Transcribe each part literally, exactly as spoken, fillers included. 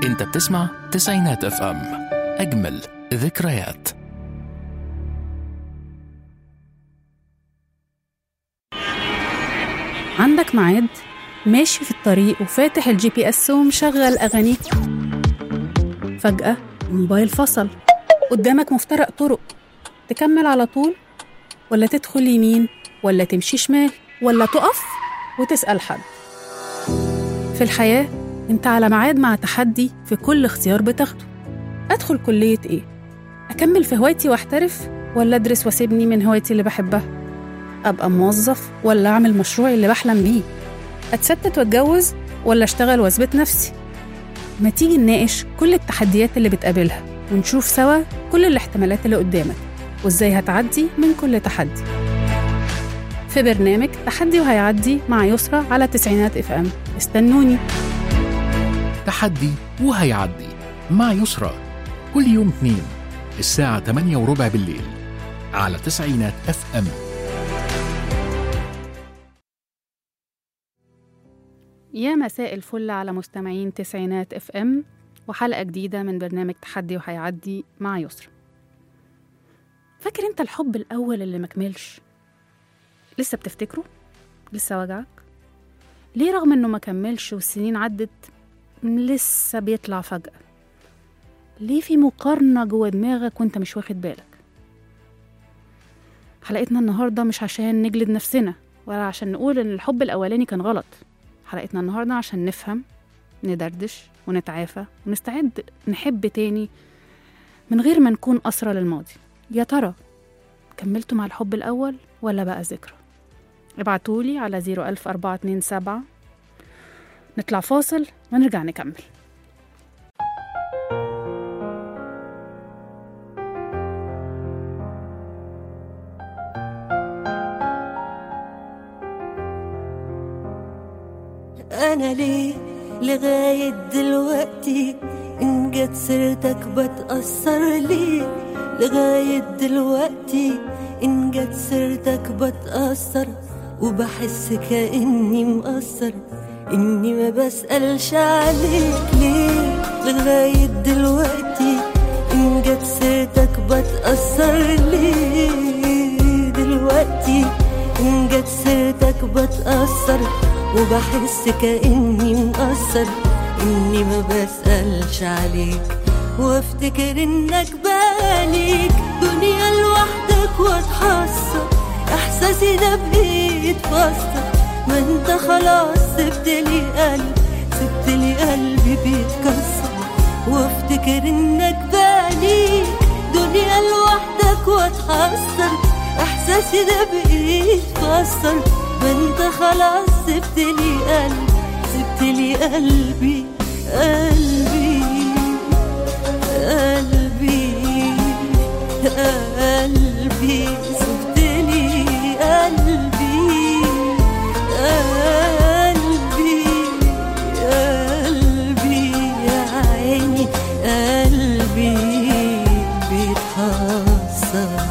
انت بتسمع تسعينات اف ام، اجمل ذكريات. عندك ميعاد ماشي في الطريق وفاتح الجي بي اس ومشغل اغانيك، فجأة الموبايل فصل، قدامك مفترق طرق، تكمل على طول ولا تدخل يمين ولا تمشي شمال ولا تقف وتسأل حد؟ في الحياة انت على ميعاد مع تحدي في كل اختيار بتاخده. ادخل كلية ايه؟ اكمل في هوايتي واحترف ولا ادرس واسيبني من هوايتي اللي بحبها؟ ابقى موظف ولا اعمل مشروعي اللي بحلم بيه؟ اتستت واتجوز ولا اشتغل واثبت نفسي؟ ما تيجي نناقش كل التحديات اللي بتقابلها ونشوف سوا كل الاحتمالات اللي قدامك وازاي هتعدي من كل تحدي. في برنامج تحدي وهيعدي مع يسرى على تسعينات اف ام، استنوني. تحدي وهيعدي مع يسرى كل يوم اثنين الساعة ثمانية وربع بالليل على تسعينات اف ام. يا مساء الفل على مستمعين تسعينات اف ام، وحلقة جديدة من برنامج تحدي وهيعدي مع يسرى. فاكر انت الحب الاول اللي مكملش؟ لسه بتفتكره؟ لسه وجعك؟ ليه رغم انه مكملش والسنين عدت لسه بيطلع فجأة؟ ليه في مقارنة جوه دماغك وانت مش واخد بالك؟ حلقتنا النهاردة مش عشان نجلد نفسنا ولا عشان نقول ان الحب الاولاني كان غلط. حلقتنا النهاردة عشان نفهم، ندردش ونتعافى ونستعد نحب تاني من غير ما نكون أسرى للماضي. يا ترى كملتوا مع الحب الأول ولا بقى ذكرى؟ ابعتولي على زيرو ألف أربعة اتنين سبعة. نطلع فاصل ونرجع نكمل. أنا ليه لغاية دلوقتي إن جت سيرتك بتأثر؟ ليه لغاية دلوقتي إن جت سيرتك بتأثر وبحس كأني مقصر إني ما بسألش عليك؟ ليه لغاية دلوقتي إن جت سيرتك بتأثر؟ ليه دلوقتي إن جت سيرتك بتأثر وبحس كأني مقصر إني ما بسألش عليك وافتكر إنك باليك دنيا لوحدك واتحسر إحساسي ده بإيد فاصلة ما انت خلاص سبتلي قلب سبتلي قلبي بيتكسر وافتكر إنك باليك دنيا لوحدك واتحسر إحساسي ده بإيد فاصلة ما انت خلاص سبتلي قلبي سبتلي قلبي قلبي قلبي قلبي سبتلي قلبي قلبي قلبي يا عيني قلبي بيتحسر.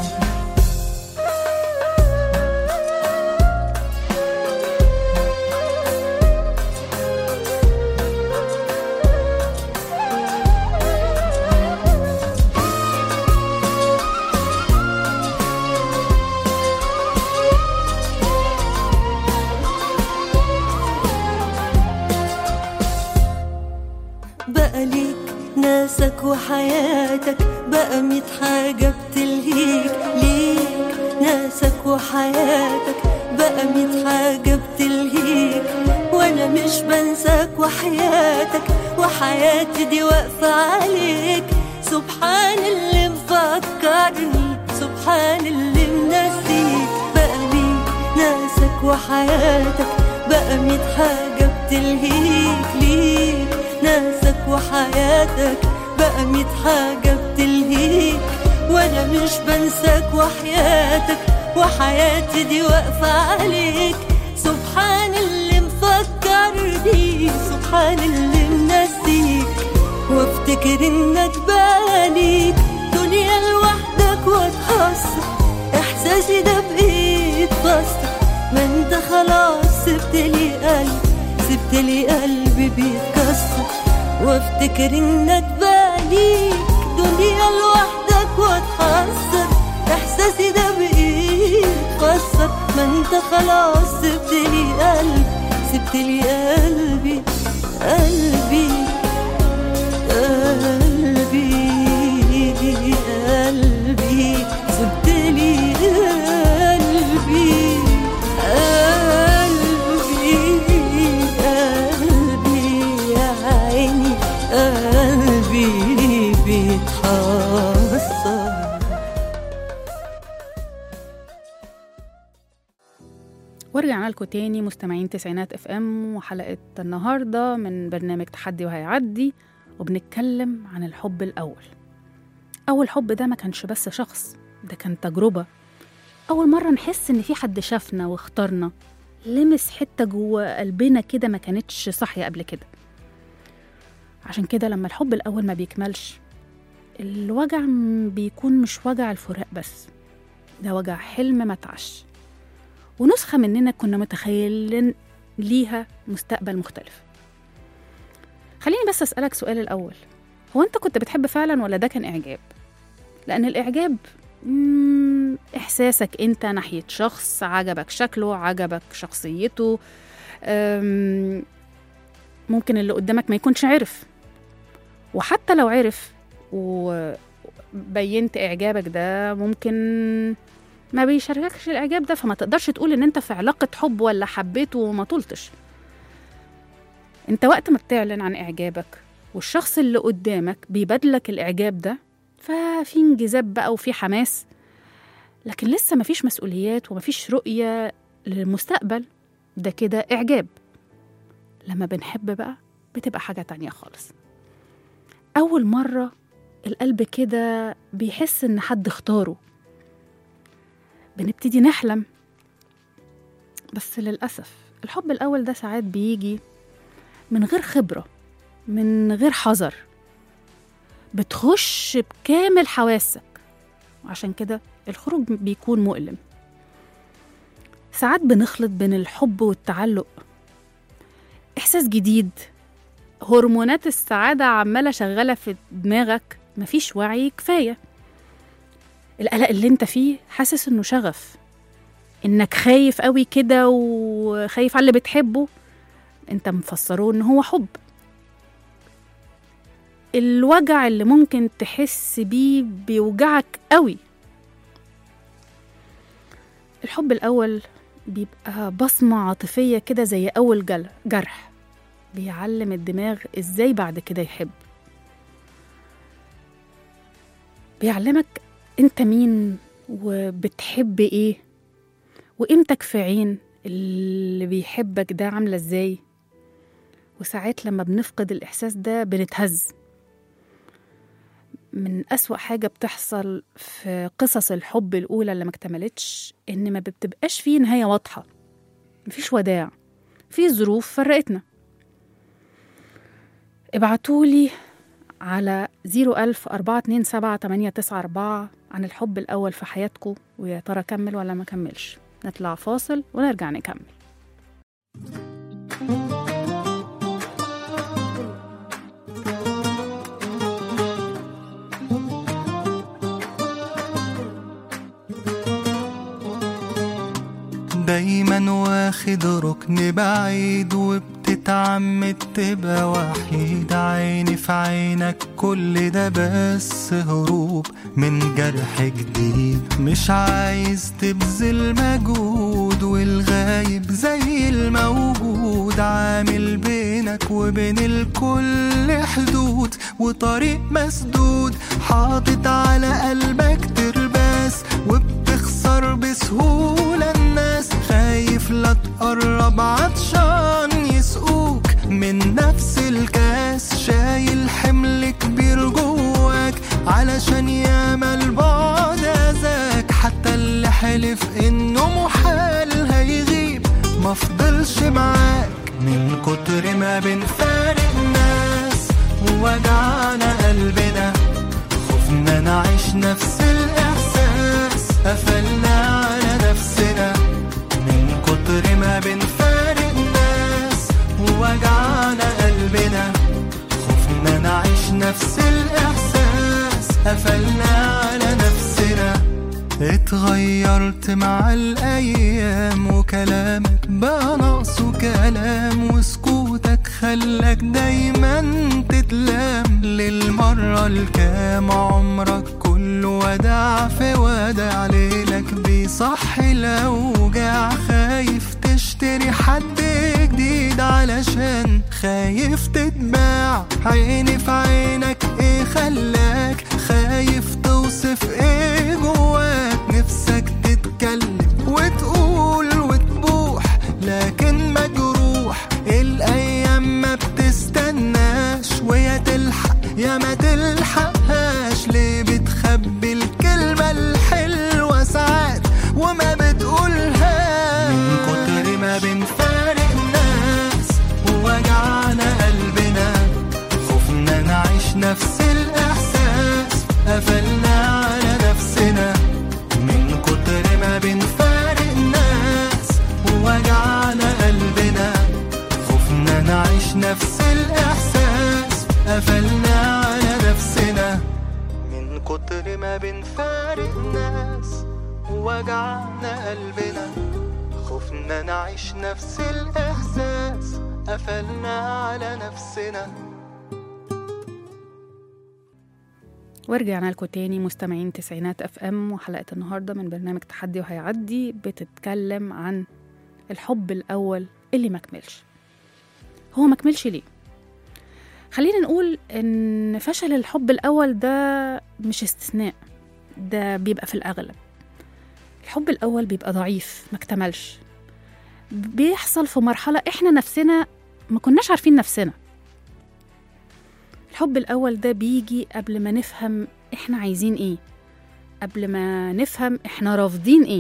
ناسك وحياتك بقى ميت حاجة بتلهيك ليك ناسك وحياتك بقى ميت حاجة بتلهيك وانا مش بنساك وحياتك وحياتي دي واقفة عليك. سبحان اللي مفكرني سبحان اللي منسيك بقى ميت ناسك وحياتك بقى ميت حاجة بتلهيك ليك ناسك وحياتك بقى ميت حاجة بتلهيك وانا مش بنساك وحياتك وحياتي دي واقفة عليك. سبحان اللي مفكرني سبحان اللي منسيك وافتكر انك باليك دنيا لوحدك واتحسر احساسي ده بايد فاصلة ما انت خلاص سبتلي قلبي سبتلي قلبي بيتكسر وافتكر انك باليك دنيا لوحدك واتحسر. احساسي ده بايه اتكسر؟ ما انت خلاص سبتلي قلبي سبتلي قلبي قلبي قلبي قلبي سبتلي قلبي قلبي قلبي يا عيني قلبي بيتحسر. ورجعنا لكم تاني مستمعين تسعينات اف ام وحلقة النهاردة من برنامج تحدي وهيعدي، وبنتكلم عن الحب الأول. أول حب ده ما كانش بس شخص، ده كان تجربة. أول مرة نحس إن في حد شافنا واختارنا، لمس حتة جوه قلبنا كده ما كانتش صاحية قبل كده. عشان كده لما الحب الأول ما بيكملش، الوجع بيكون مش وجع الفراق بس، ده وجع حلم ما تعش، ونسخة مننا كنا متخيلين ليها مستقبل مختلف. خليني بس أسألك سؤال الأول، هو أنت كنت بتحب فعلا ولا ده كان إعجاب؟ لأن الإعجاب إحساسك أنت ناحية شخص، عجبك شكله، عجبك شخصيته، ممكن اللي قدامك ما يكونش عرف، وحتى لو عرف وبينت إعجابك ده ممكن ما بيشاركش الإعجاب ده، فما تقدرش تقول إن أنت في علاقة حب ولا حبيته وما طولتش. أنت وقت ما بتعلن عن إعجابك والشخص اللي قدامك بيبادلك الإعجاب ده، ففي انجذاب بقى وفي حماس، لكن لسه مفيش مسؤوليات ومفيش رؤية للمستقبل، ده كده إعجاب. لما بنحب بقى بتبقى حاجة تانية خالص. أول مرة القلب كده بيحس إن حد اختاره، بنبتدي نحلم. بس للأسف الحب الأول ده ساعات بيجي من غير خبرة، من غير حذر، بتخش بكامل حواسك، وعشان كده الخروج بيكون مؤلم. ساعات بنخلط بين الحب والتعلق، إحساس جديد، هرمونات السعادة عمالة شغالة في دماغك، مفيش وعي كفاية. القلق اللي انت فيه حاسس انه شغف، انك خايف قوي كده وخايف على اللي بتحبه، انت مفسره ان هو حب. الوجع اللي ممكن تحس بيه بيوجعك قوي. الحب الأول بيبقى بصمة عاطفية كده زي أول جرح، بيعلم الدماغ إزاي بعد كده يحب، بيعلمك أنت مين وبتحب إيه، وقيمتك في عين اللي بيحبك ده عاملة إزاي. وساعات لما بنفقد الإحساس ده بنتهز. من أسوأ حاجة بتحصل في قصص الحب الأولى اللي ما اكتملتش إن ما بتبقاش فيه نهاية واضحة، مفيش وداع، في ظروف فرقتنا. ابعتولي على زيرو ألف أربعة اتنين سبعة تمانية تسعة أربعة عن الحب الأول في حياتكم، ويا ترى كمل ولا ما كملش. نطلع فاصل ونرجع نكمل. دايما واخد ركن بعيد وبتتعمد تبقى وحيد، عيني في عينك كل ده بس هروب من جرح جديد. مش عايز تبذل مجهود والغايب زي الموجود، عامل بينك وبين الكل حدود وطريق مسدود، حاطط على قلبك ترباس وبتخسر بسهولة الناس، خايف لا تقرب عطشان يسقوك من نفس الكاس، شايل حمل كبير جواك علشان ياما البعد أذاك، حتى اللي حلف انه محال هيغيب مفضلش معاك، من كتر ما بنفارق ناس ووجعنا قلبنا، خفنا نعيش نفس الإحساس، قفلنا على نفسنا، من كتر ما بنفارق ناس ووجعنا قلبنا، خفنا اتغيرت مع الأيام، وكلامك بقى ناقصه كلام، وسكوتك خلاك دايما تتلام. للمرة الكام عمرك كله وداع في وداع، ليلك بيصحي الأوجاع. خايف تشتري حد جديد علشان خايف تتباع. عيني في عينك ايه خلاك خايف توصف ايه جواك؟ نفسك تتكلم وتقول وتبوح لكن مجروح. الايام ما بتستناش، ويا تلحق يا ما تلحقهاش. ليه بتخبي الكلمة الحلوة ساعات وما بتقولهاش؟ من كتر ما بنفارق ناس ووجعنا قلبنا، خوفنا نعيش نفس الإحساس، قفلنا على نفسنا. من كتر ما بنفارق ناس ووجعنا قلبنا، خوفنا نعيش نفس الإحساس، قفلنا على نفسنا. من كتر ما بنفارق ناس ووجعنا قلبنا، خوفنا نعيش نفس الإحساس، قفلنا على نفسنا. ورجعنا لكم تاني مستمعين تسعينات اف ام، وحلقة النهاردة من برنامج تحدي وهيعدي بتتكلم عن الحب الأول اللي مكملش. هو مكملش ليه؟ خلينا نقول ان فشل الحب الأول ده مش استثناء، ده بيبقى في الأغلب. الحب الأول بيبقى ضعيف، مكتملش، بيحصل في مرحلة احنا نفسنا ما كناش عارفين نفسنا. الحب الأول ده بيجي قبل ما نفهم إحنا عايزين إيه، قبل ما نفهم إحنا رافضين إيه.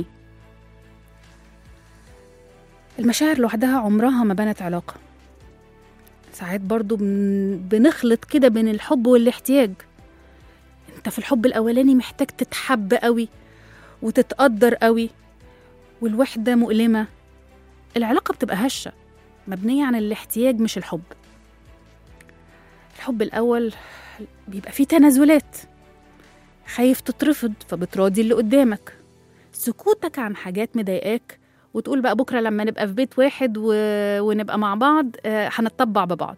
المشاعر لوحدها عمرها ما بنت علاقة. ساعات برضو بنخلط كده بين الحب والاحتياج. أنت في الحب الأولاني محتاج تتحب قوي وتتقدر قوي، والوحدة مؤلمة. العلاقة بتبقى هشة، مبنية عن الاحتياج مش الحب. الحب الأول بيبقى فيه تنازلات، خايف تترفض فبتراضي اللي قدامك، سكوتك عن حاجات مضايقاك وتقول بقى بكرة لما نبقى في بيت واحد و... ونبقى مع بعض آه هنتطبع ببعض.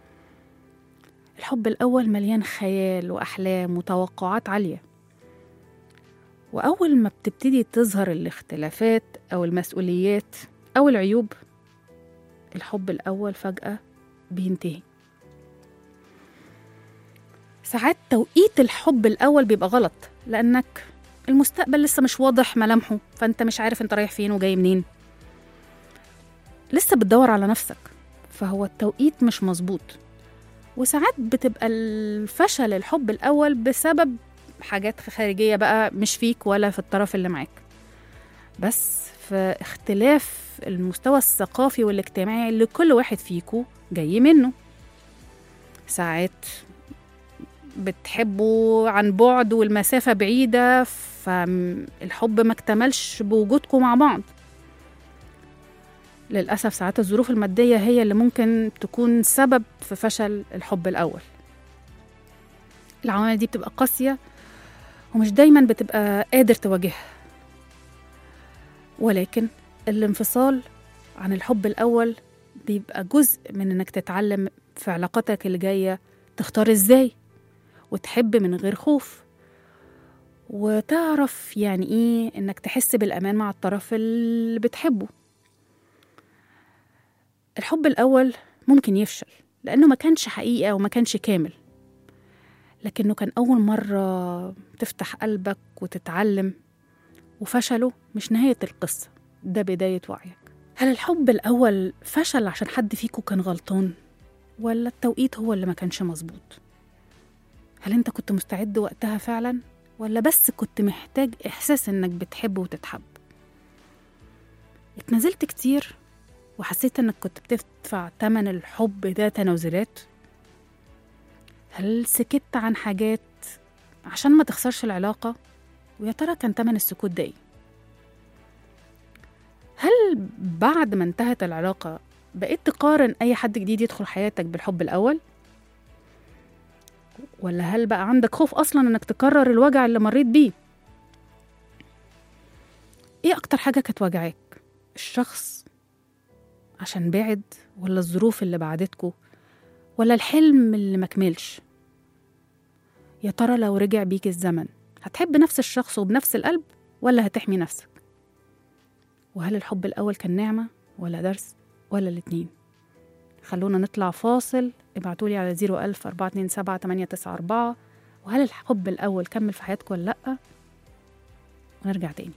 الحب الأول مليان خيال وأحلام وتوقعات عالية، وأول ما بتبتدي تظهر الاختلافات أو المسؤوليات أو العيوب، الحب الأول فجأة بينتهي. ساعات توقيت الحب الأول بيبقى غلط، لأنك المستقبل لسه مش واضح ملامحه، فأنت مش عارف أنت رايح فين وجاي منين، لسه بتدور على نفسك، فهو التوقيت مش مظبوط. وساعات بتبقى الفشل الحب الأول بسبب حاجات خارجية بقى، مش فيك ولا في الطرف اللي معاك، بس في اختلاف المستوى الثقافي والاجتماعي اللي كل واحد فيكو جاي منه. ساعات بتحبوا عن بعد والمسافة بعيدة، فالحب ما اكتملش بوجودكم مع بعض. للأسف ساعات الظروف المادية هي اللي ممكن تكون سبب في فشل الحب الأول. العوامل دي بتبقى قاسية ومش دايما بتبقى قادر تواجهها، ولكن الانفصال عن الحب الأول بيبقى جزء من إنك تتعلم في علاقاتك اللي جاية تختار إزاي وتحب من غير خوف، وتعرف يعني إيه إنك تحس بالأمان مع الطرف اللي بتحبه. الحب الأول ممكن يفشل لأنه ما كانش حقيقة وما كانش كامل، لكنه كان أول مرة تفتح قلبك وتتعلم، وفشله مش نهاية القصة، ده بداية وعيك. هل الحب الأول فشل عشان حد فيكو كان غلطان، ولا التوقيت هو اللي ما كانش مظبوط؟ هل انت كنت مستعد وقتها فعلا، ولا بس كنت محتاج إحساس إنك بتحب وتتحب؟ اتنازلت كتير وحسيت إنك كنت بتدفع تمن الحب ده تنازلات؟ هل سكت عن حاجات عشان ما تخسرش العلاقة؟ ويا ترى كان تمن السكوت ده ايه؟ هل بعد ما انتهت العلاقة بقيت تقارن أي حد جديد يدخل حياتك بالحب الأول؟ ولا هل بقى عندك خوف أصلا إنك تكرر الوجع اللي مريت بيه؟ إيه أكتر حاجة كانت واجعاك؟ الشخص عشان بعد، ولا الظروف اللي بعدتكوا، ولا الحلم اللي مكملش؟ يا ترى لو رجع بيك الزمن هتحب نفس الشخص وبنفس القلب، ولا هتحمي نفسك؟ وهل الحب الأول كان نعمة ولا درس، ولا الاتنين؟ خلونا نطلع فاصل. ابعتولي على زيرو ألف أربعة اتنين سبعة تمانية تسعة أربعة. وهل الحب الأول كمل في حياتك ولا لأ؟ ونرجع تاني.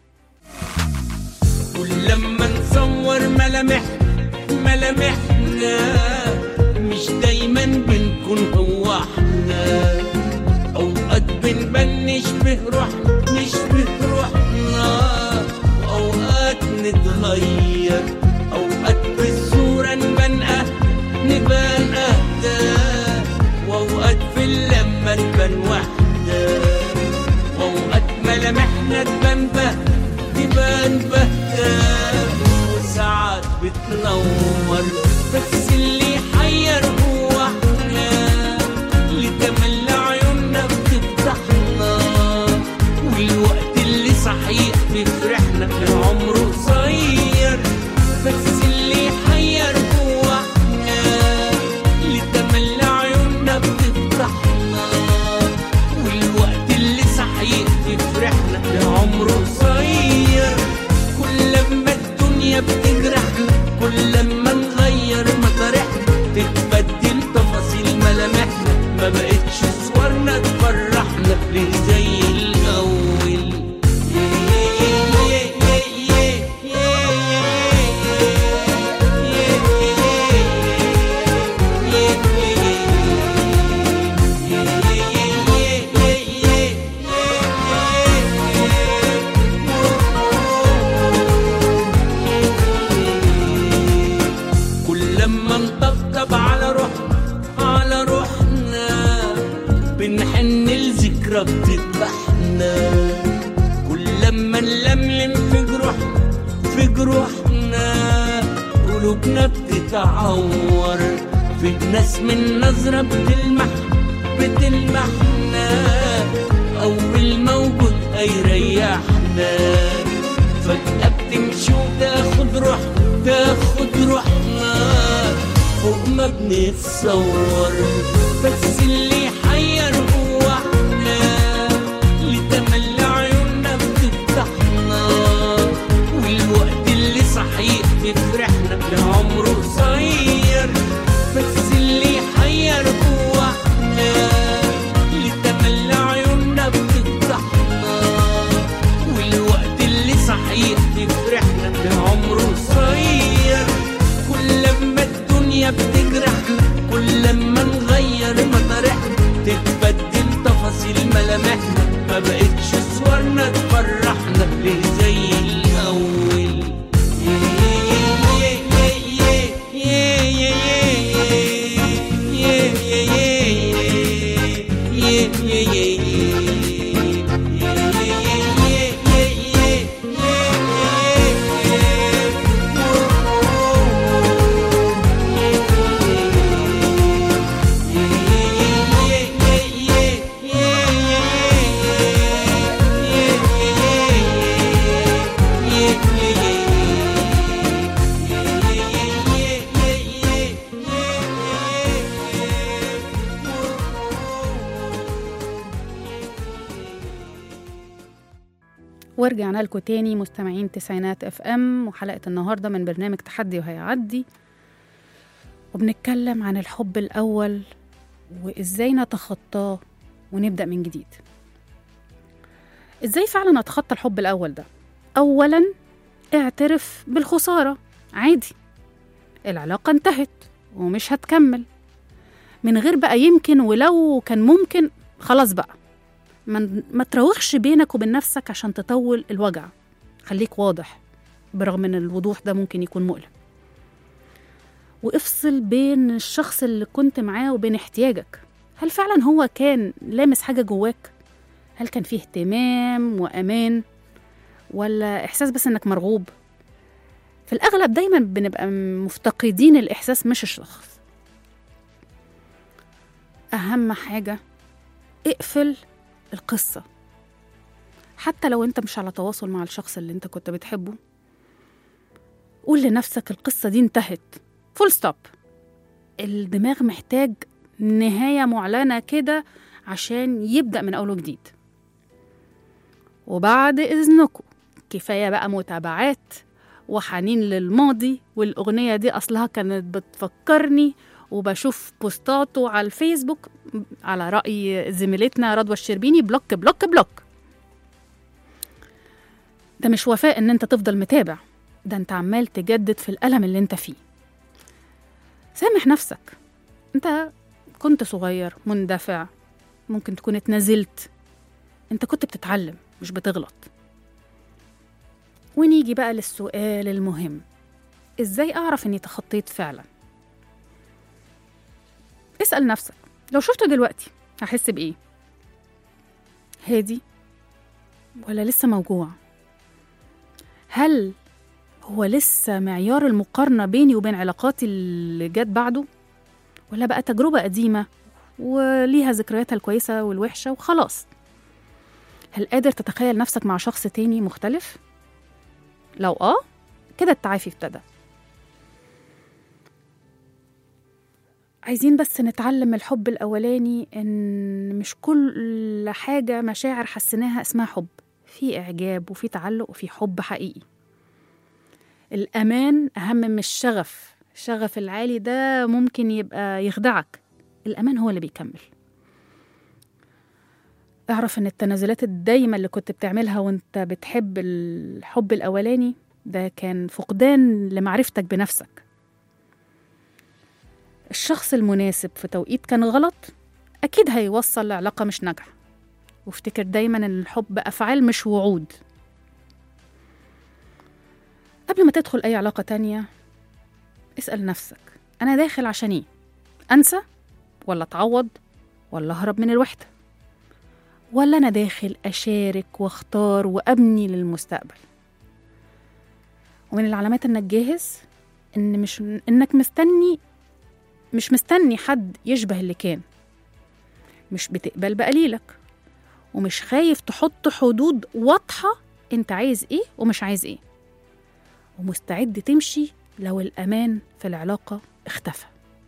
كل لما نصور ملامح ملامحنا مش دايما بنكون هو احنا، اوقات بنبان نشبه روحنا نشبه روحنا، واوقات نتغير، اوقات بالصورة نبان نبان اهدى، واوقات في اللمة نبان وحدة، واوقات ملامحنا تبان بهدى تبان بهدى، وساعات بتنور، بس اللي يحير هو احنا، اللي تملى عيوننا بتفتحنا، والوقت اللي صحيح بيفرحنا العمر قصير، بس اللي يحير هو احنا، اللي تملى عيوننا بتفتحنا، والوقت اللي صحيح بيفرحنا العمر قصير. كل لما الدنيا بتجرحنا، كل لما نغير مطارحنا، تتبدل تفاصيل ملامحنا، ما بقتش صورنا تفرحنا ليه زي الأول. بنحن الذكرى بتذبحنا، كل لما نلملم في جروحنا في جروحنا، قلوبنا بتتعور، في ناس من نظرة بتلمح بتلمحنا، أول موجود هيريحنا، فجأة بتمشي وتاخد روحنا تاخد روحنا، فوق ما بنتصور، بس اللي يحير هو احنا، اللي تملى عيوننا بتفتحنا، والوقت اللي صحيح بيفرحنا العمر قصير، بس اللي يحير هو احنا، اللي تملى عيوننا بتفتحنا، والوقت اللي صحيح بيفرحنا العمر قصير. كل لما الدنيا بتجرحنا، كل لما نغير مطارحنا، تتبدل تفاصيل ملامحنا، ما بقتش صورنا تفرحنا ليه زي الأول. ورجعنا لكم تاني مستمعين تسعينات اف ام، وحلقة النهاردة من برنامج تحدي وهيعدي، وبنتكلم عن الحب الأول وإزاي نتخطاه ونبدأ من جديد. إزاي فعلا نتخطى الحب الأول ده؟ أولا اعترف بالخسارة، عادي، العلاقة انتهت ومش هتكمل، من غير بقى يمكن ولو كان ممكن، خلاص بقى ما, ما تراوغش بينك وبين نفسك عشان تطول الوجع، خليك واضح برغم ان الوضوح ده ممكن يكون مؤلم، وافصل بين الشخص اللي كنت معاه وبين احتياجك. هل فعلا هو كان لامس حاجة جواك؟ هل كان فيه اهتمام وأمان، ولا إحساس بس إنك مرغوب؟ في الأغلب دايما بنبقى مفتقدين الإحساس مش الشخص. أهم حاجة اقفل القصة، حتى لو انت مش على تواصل مع الشخص اللي انت كنت بتحبه، قول لنفسك القصة دي انتهت، فول ستوب. الدماغ محتاج نهاية معلنة كده عشان يبدأ من أول وجديد. وبعد إذنكم كفاية بقى متابعات وحنين للماضي، والأغنية دي أصلها كانت بتفكرني، وبشوف بوستاته على الفيسبوك على رأي زميلتنا رضوى الشربيني بلوك بلوك بلوك. ده مش وفاء إن أنت تفضل متابع، ده أنت عمال تجدد في الألم اللي أنت فيه. سامح نفسك، أنت كنت صغير مندفع، ممكن تكون اتنزلت، أنت كنت بتتعلم مش بتغلط. ونيجي بقى للسؤال المهم، إزاي أعرف إني تخطيت فعلا؟ اسأل نفسك، لو شفته دلوقتي هحس بإيه؟ هادي ولا لسه موجوع؟ هل هو لسه معيار المقارنة بيني وبين علاقاتي اللي جت بعده؟ ولا بقى تجربة قديمة وليها ذكرياتها الكويسة والوحشة وخلاص؟ هل قادر تتخيل نفسك مع شخص تاني مختلف؟ لو آه، كده التعافي ابتدى. عايزين بس نتعلم الحب الأولاني إن مش كل حاجة مشاعر حسناها اسمها حب، في إعجاب وفي تعلق وفي حب حقيقي. الأمان أهم من الشغف، الشغف العالي ده ممكن يبقى يخدعك، الأمان هو اللي بيكمل. اعرف إن التنازلات الدايمة اللي كنت بتعملها وانت بتحب الحب الأولاني ده كان فقدان لمعرفتك بنفسك. الشخص المناسب في توقيت كان غلط أكيد هيوصل لعلاقة مش ناجحة. وافتكر دايما إن الحب أفعال مش وعود. قبل ما تدخل أي علاقة تانية اسأل نفسك، أنا داخل عشان إيه؟ أنسى ولا أتعوض ولا أهرب من الوحدة؟ ولا أنا داخل أشارك واختار وأبني للمستقبل؟ ومن العلامات إنك جاهز إن مش إنك مستني مش مستني حد يشبه اللي كان، مش بتقبل بقليلك، ومش خايف تحط حدود واضحة انت عايز ايه ومش عايز ايه، ومستعد تمشي لو الأمان في العلاقة اختفى.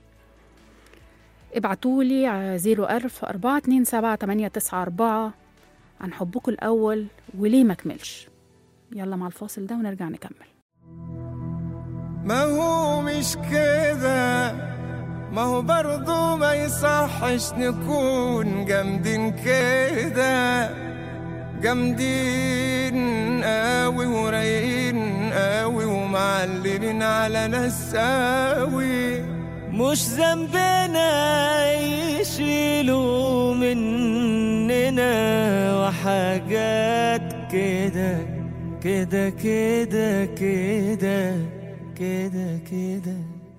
ابعتولي على زيرو ألف أربعة اتنين سبعة تمانية تسعة أربعة عن حبكم الأول وليه مكملش. يلا مع الفاصل ده ونرجع نكمل. ما هو مش كده، ما هو برضو ما يصحش نكون جامدين كده، جامدين قوي ورايقين قوي ومعلمين على ناس قوي. مش ذنبنا يشيلوا مننا وحاجات كده كده كده كده كده كده.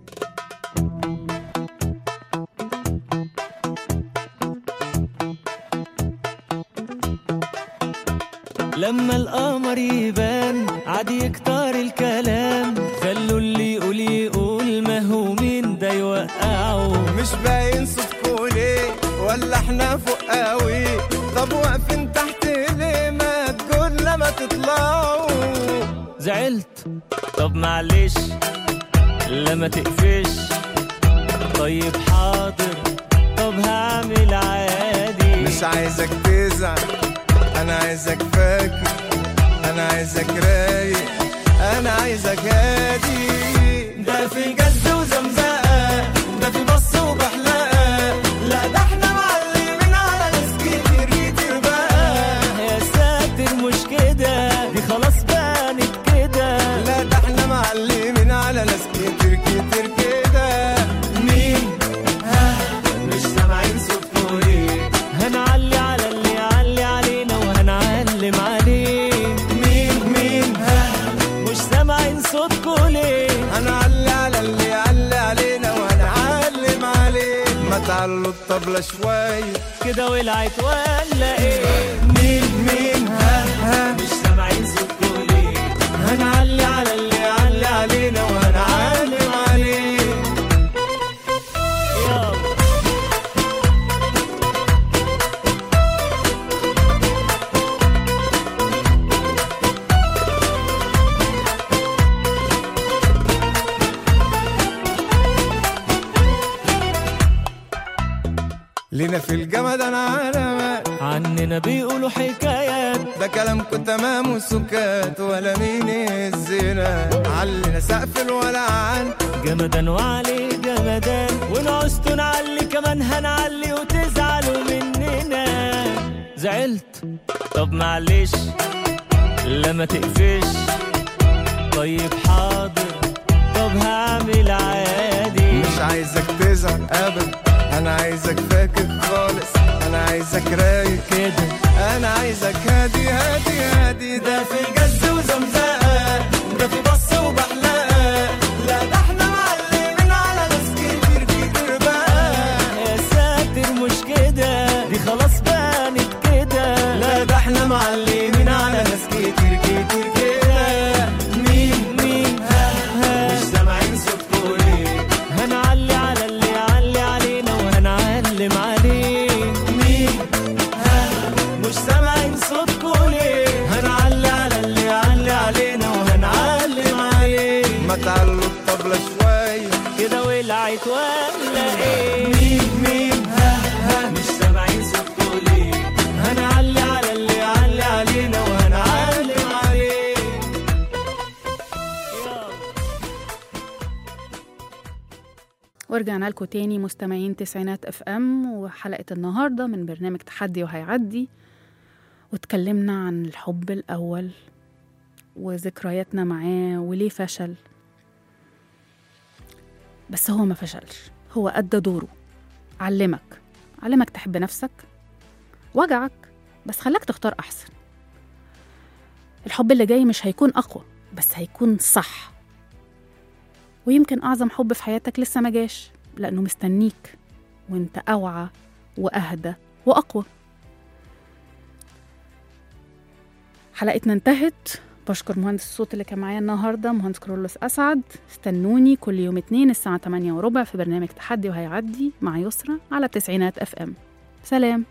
لما القمر يبان عادي يكتر الكلام، خلوا اللي يقول يقول ما هو مين ده يوقعه. مش باين صوتكوا ليه ولا احنا فوق قوي؟ طب واقفين تحت ليه؟ ما تقول لما تطلعوا. زعلت؟ طب معلش لما تقفش. طيب حاضر، طب هعمل عادي. مش عايزك تزعل، انا عايزك فاكر، انا عايزك رايق، انا عايزك هادي. ده في جد وزمزقة، ده في بص وبحلقة، لا ده احنا معلمين على ناس كتير كتير بقى. يا ساتر مش كده، دي خلاص بانت كده. لا ده احنا معلمين على ناس كتير كتير كده. مين؟ ها مش سامعين صوتكوا ليه؟ هنعلي على اللي يعلي علينا وهنعلم عليه. مين مين ها مش سامعين صوتكوا ليه؟ هنعلي على اللي يعلي علينا وهنعلم عليه. ما تعلوا الطبلة شوية كده ولعت ولا ايه؟ مين مين ها ها مش سامعين صوتكوا ليه؟ هنعلي على اللي يعلي علينا وهنعلم عليه. يلا لنا في الجمد انا علامات، عننا بيقولوا حكايات، ده كلامكم تمام وسكات ولا مين الزنا، علنا سقف الولعان جمدان وعلي جمدان، ونعوزتوا نعلي كمان هنعلي وتزعلوا مننا. زعلت؟ طب معلش لما تقفش، طيب حاضر طب هعمل عادي. مش عايزك تزعل ابدا، انا عايزك فاكر خالص، انا عايزك رايق كده، انا عايزك هادي هادي هادي. ده في جز وزمزقة، ده في بص وبحلقة، لا ده احنا معلمين على ناس كتير كتير بقى. يا ساتر مش كده، دي خلاص بانت كده، لا ده احنا معلمين على ناس كتير كتير كده. مين مين ها ها مش سامعين صوتكوا ليه، هنعلي على اللي يعلي علينا وهنعلم عليه. مين ها مش سامعين صوتكوا ليه، هنعلي على اللي يعلي علينا وهنعلم عليه. ما تعلوا الطبلة شوية كده ولعت ولا ايه؟ مين مين ها ها مش سامعين صوتكوا ليه، هنعلي على اللي يعلي علينا وهنعلم عليه. ورجعنا لكم تاني مستمعين تسعينات اف ام، وحلقة النهاردة من برنامج تحدي وهيعدي، واتكلمنا عن الحب الأول وذكرياتنا معاه وليه فشل. بس هو ما فشلش، هو أدى دوره، علمك علمك تحب نفسك، وجعك بس خلاك تختار أحسن. الحب اللي جاي مش هيكون أقوى، بس هيكون صح. ويمكن أعظم حب في حياتك لسه ما جاش، لأنه مستنيك وانت أوعى وأهدى وأقوى. حلقتنا انتهت. بشكر مهندس الصوت اللي كان معايا النهاردة، مهندس كرولوس أسعد. استنوني كل يوم اتنين الساعة تمانية وربع في برنامج تحدي وهيعدي مع يسرى على تسعينات اف ام. سلام.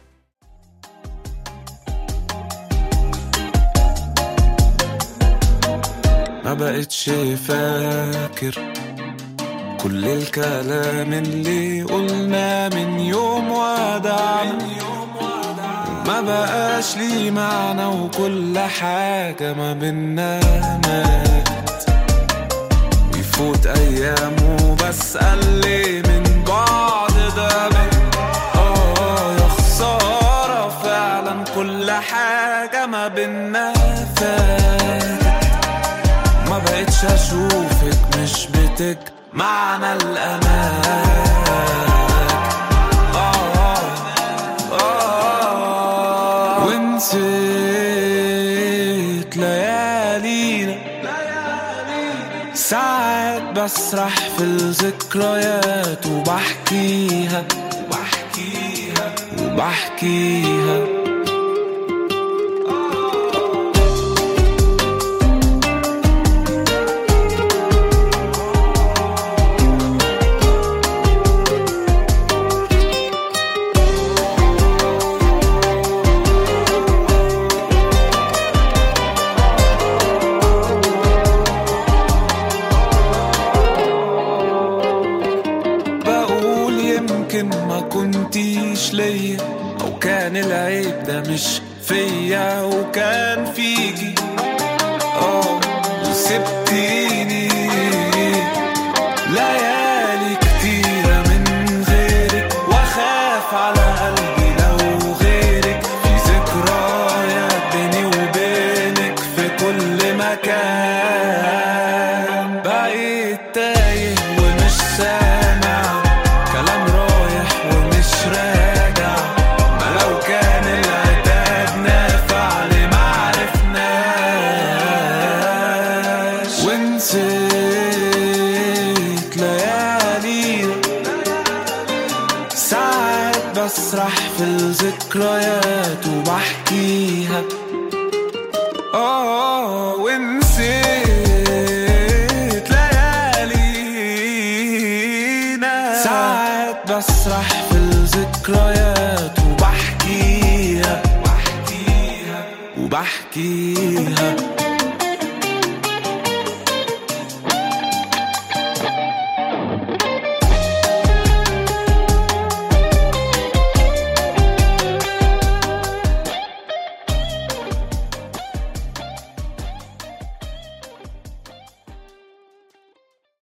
ما بقتش فاكر كل الكلام اللي قلنا من يوم ودعنا، ما بقاش لي معنى وكل حاجة ما بينا مات. يفوت أيام وبسأل ليه من بعض ده آه يا خسارة، فعلا كل حاجة ما بينا فات. ما بقتش أشوفك مش بتجمعنا الأمان، ونسيت ليالينا. ساعات بسرح في الذكريات وبحكيها وبحكيها وبحكيها. ما كنتيش ليا، او كان العيب ده مش فيا وكان فيكي اه وسبتيني ليالي كتيرة من غيرك، واخاف على قلبي لو غيرك في ذكريات بيني وبينك في كل مكان. بقيت تايه ومش سامع كلام رايح ومش راجع، ما لو كان العتاب نافع لما عرفناش. ونسيت ليالينا، ساعات بسرح في الذكريات وبحكيها اه ونسيت ليالينا. ساعات بسرح في الذكريات وبحكيها وبحكيها وبحكيها